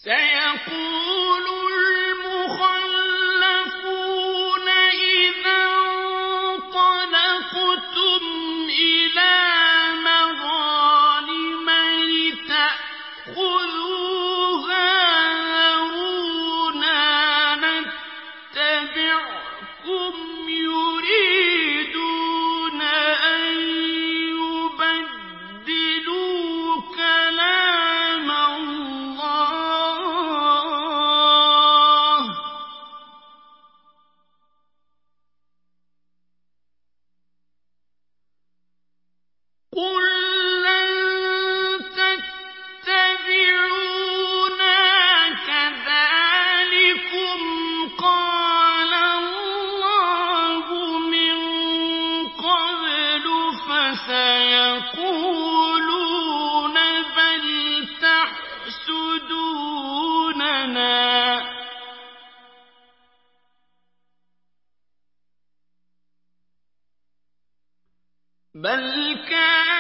سيقول المخلفون إذا انطلقتم إلى مغانم لتأخذوها ذرونا نتبعكم يريدون أن يبدلوا كلام الله قل لن تتبعونا كذلكم قال الله من قبل فسيقولون بل تحسدوننا بل كان